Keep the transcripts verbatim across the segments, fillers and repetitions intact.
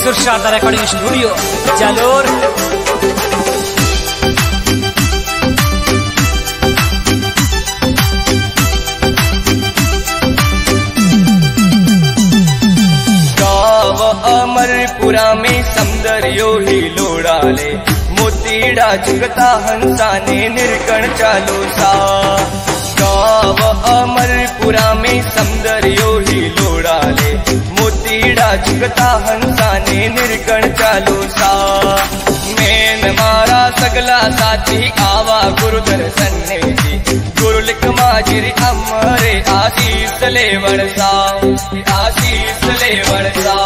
सुरशारदा recording studio Jalore. गाव अमरपुरा में सौंदर्यो ही लोड़ाले, मोतीड़ा झुकता हंसाने निर्कण चालो सा। गाव अमरपुरा में सौंदर्यो ही लोड़ाले, मोतीड़ा झुकता हंसाने निर्कण चालो सा। मैन मारा सगला साथी आवा गुरु दर्शन ने जी, गुरु लिख माजिर अमरे आशीष ले वर्षा, आशीष ले वर्षा।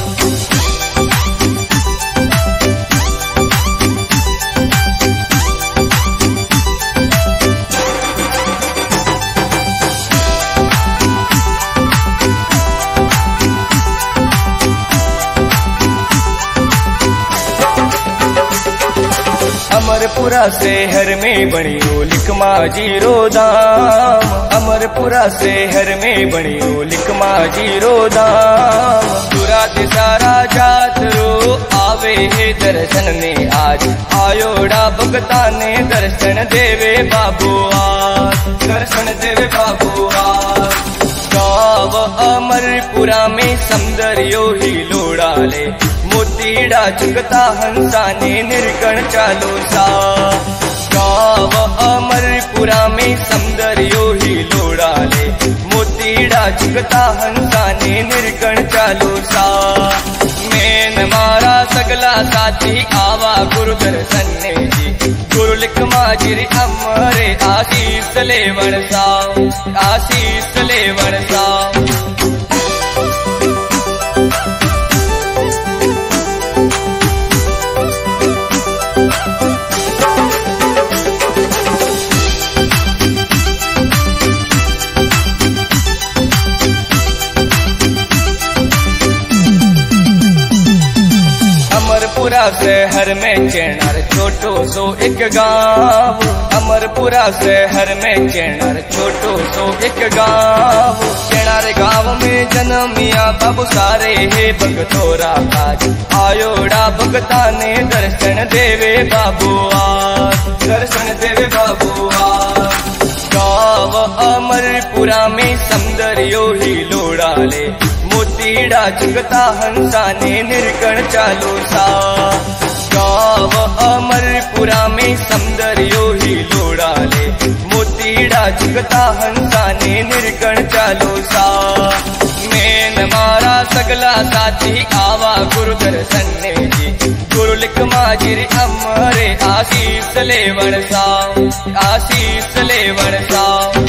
अमरपुरा शहर में बनी ओ लिखमा जीरो दाम, अमरपुरा शहर में बनी ओ लिखमा जीरो दाम। दूरा से सारा जात रो आवे है दर्शन ने आज, आयोड़ा भगता ने दर्शन देवे बाबू आज, दर्शन देवे बाबू आज। गाव अमरपुरा में सौंदर्यो ही लोड़ाले, मोतीड़ा झुकता हंसाने निर्कण चालो सा। गाव अमरपुरा में सौंदर्यो ही लोड़ाले, मोतीड़ा झुकता हंसाने निर्कण चालो सा। मैन मारा सगला साथी आवा गुरु दर्शन ने जी, गुरु लिख माजिर अमरे आशीष ले वर्षा, आशीष ले वर्षा। अमरपुरा शहर में चेणार छोटो सो एक गाँव, अमरपुरा शहर में चेणार छोटो सो एक गाँव। चेणार गाँव में जन्मिया बाबू सारे है भगतोरा आज, आयोड़ा भगता ने दर्शन देवे बाबू आज, दर्शन देवे बाबू आज। गाँव अमरपुरा में सौंदर्यो ही लोड़ाले, मोतीड़ा झुकता हंसाने निर्कण चालो सा। गाँव अमरपुरा में सौंदर्यो ही लोड़ाले, मोतीड़ा झुकता हंसाने निर्कण चालो सा। मैन मारा सगला साथी आवा गुरु दर्शन ने जी, गुरु लिख माजिर अमरे आशीष ले वर्षा, आशीष ले वर्षा।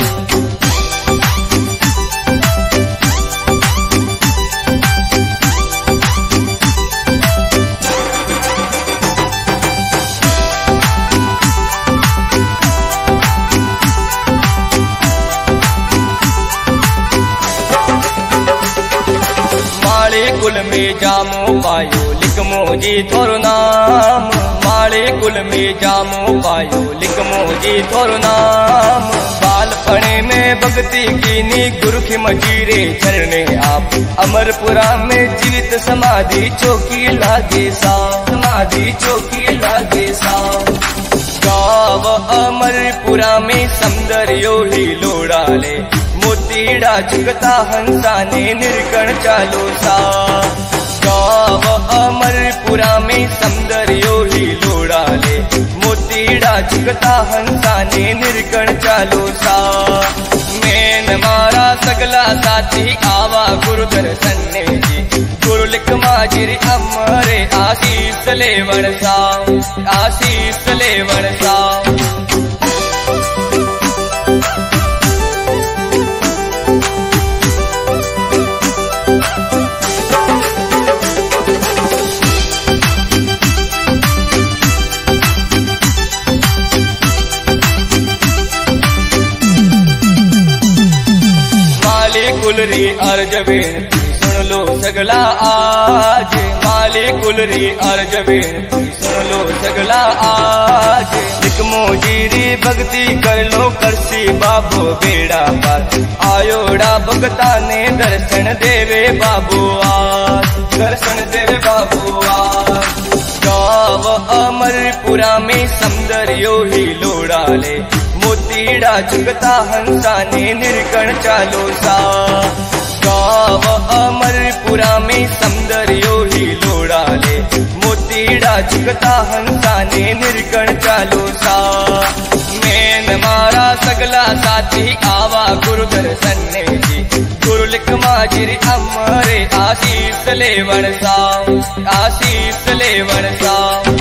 माले कुल में जामो पायो लिखमो जी थोरो नाम, माले कुल में जामो पायो लिखमो जी थोरो नाम। बालपणे में भक्ति कीनी गुरु की मजीरे चरणे आप, अमरपुरा में जीवित समाधि चौकी लागे सा, समाधि चौकी लागे सा। गाँव अमरपुरा में सौंदर्यो ही लोड़ाले, मोतीड़ा झुकता हंसाने निर्कण चालो सा। गाँव अमरपुरा में सौंदर्यो ही लोड़ाले, मोतीड़ा झुकता हंसाने निर्कण चालो सा। मैन मारा सगला साथी आवा गुरु दर्शन ने जी, गुरु लिख माजिर अमरे आशीष ले वर्षा, आशीष ले वर्षा। कुलरी अर्ज बेनती सुन लो सगला आज, माले कुलरी अर्ज बेनती सुन लो सगला आज। लिखमो जीरी भक्ति कर लो करसी बाबू बेड़ा पार, आयोड़ा भगता ने दर्शन देवे बाबू आज, दर्शन देवे बाबुआ। गाव अमरपुरा में सौंदर्यो ही लोड़ाले, मोतीड़ा चुकता हंसाने निर्कण चालो सा। गाव अमरपुरा में सौंदर्यो ही लोड़ाले, मोतीड़ा चुकता हंसाने निर्कण चालो सा। मैन मारा सगला साथी आवा गुरु दर्शन ने जी, गुरु लिख माजिर अमरे आशीष ले वणसा, आशीष ले वणसा।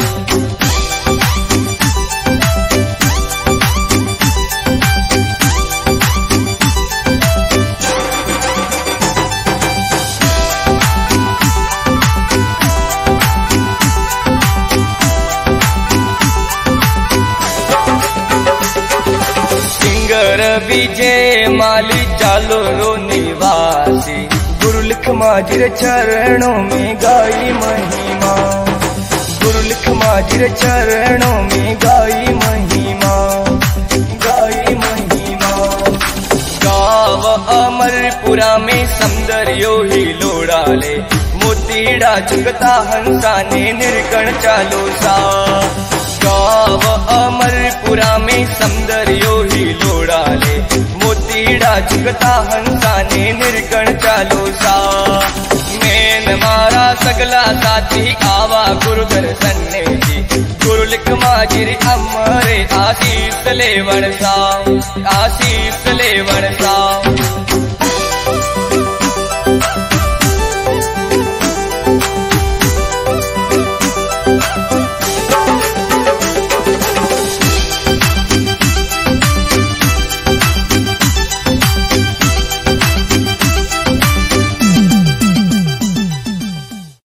विजय माली चालो रो निवासी, गुरु लिख माजिर चरणों में गाई महिमा, गुरु लिख माजिर चरणों में गाई महिमा, गाई महिमा। गाव अमरपुरा में सौंदर्यो ही लोड़ाले, मोतीड़ा चुकता हंसाने निर्कण चालो सा। गाव अमरपुरा में सौंदर्यो ही लोड़ाले, मोतीड़ा चुकता हंसाने निर्कण चालो सा। मैन मारा सगला साथी आवा गुरु दर्शन ने जी, गुरु लिख माजिर अमरे आशीष ले वणसा, आशीष ले वणसा।